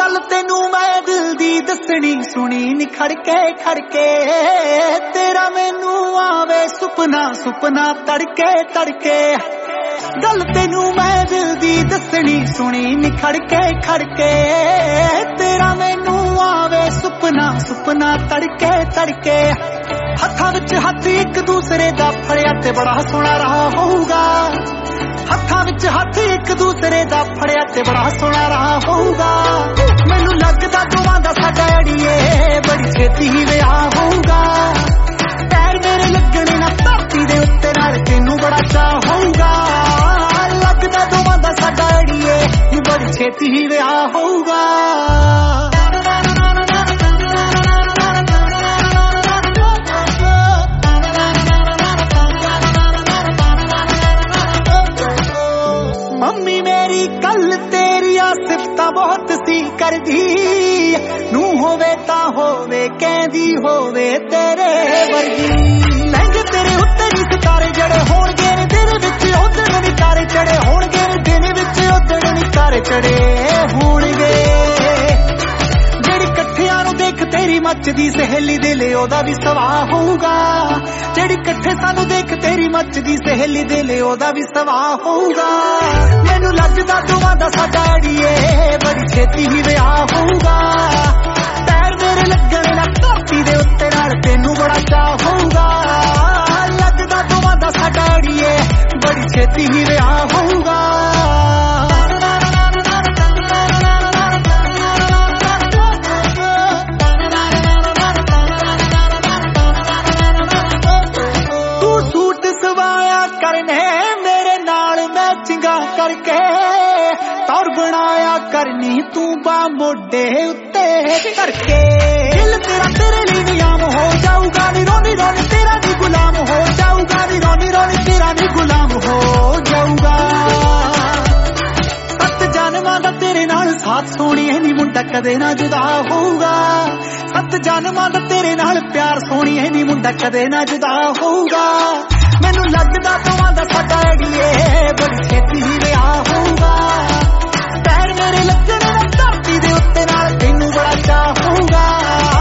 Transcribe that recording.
गल तेनू मैं दिल दी दसनी सुनी नी खड़के खड़के तेरा मैनू आवे सुपना सुपना तड़के तड़के गल तेनू मैं दिल दी दसनी सुनी नी खड़के खड़के तेरा मैनू आवे सुपना सुपना तड़के तड़के हत्थां विच हत्थ एक दूसरे दा फड़िया ते बड़ा सोहना रहा होऊगा हत्थां विच हत्थ एक दूसरे दा फड़िया ते बड़ा सोहना रहा होऊगा मैनू लगदा दोवां दा साडा अड़िए बड़ी छेती ही विआह होऊगा पैर मेरे लगणे ना धरती दे उत्ते नाल तैनू बड़ा चाह होऊगा लगदा दोवां दा साडा अड़िए बड़ी छेती ही विआह होऊगा मम्मी मेरी कल तेरी सिफता बहुत सी कर दी नू होवे ता होवे कहदी होवे तेरे वर्गी लहंगे तेरे उत्ते नी सितारे जड़े होणगे ने दिन विच उधड़ नी तारे चढ़े होणगे ने दिन विच उधड़ नी तारे चढ़े होणगे जेड़ी कट्ठियां नू देख तेरी मचदी सहेली दे ले ओदा भी सवाह होऊगा जेड़ी कट्ठे सानू देख तेरी मचदी सहेली दे ले ओदा भी सवाह होऊगा मैनू लगदा दोवां दा साडा अड़िए बड़ी छेती ही विआह होऊगा पैर मेरे लगणे ना धरती दे उत्ते नाल तैनू बड़ा चाह होऊगा लगदा दोवां दा साडा अड़िए बड़ी छेती ही विआह होऊगा करके तौर बनाया करनी तू बा मोडे उत्ते करके दिल तेरा तेरे लिए नियाम हो जाऊगा नी रोनी रोनी तेरा नी गुलाम हो जाऊगा नी रोनी रोनी तेरा नी गुलाम हो जाऊगा सत जन्मां दा तेरे नाल साथ सोहणीए नी मुंडा कदे ना जुदा होऊगा सत जन्मां दा तेरे नाल प्यार सोहणीए नी मुंडा कदे ना जुदा होऊगा मैनू लगदा दोवां दा साडा अड़िए बड़ी छेती ही विआह होऊगा पैर मेरे लगणे ना धरती दे उत्ते नाल तैनू बड़ा चाह होऊगा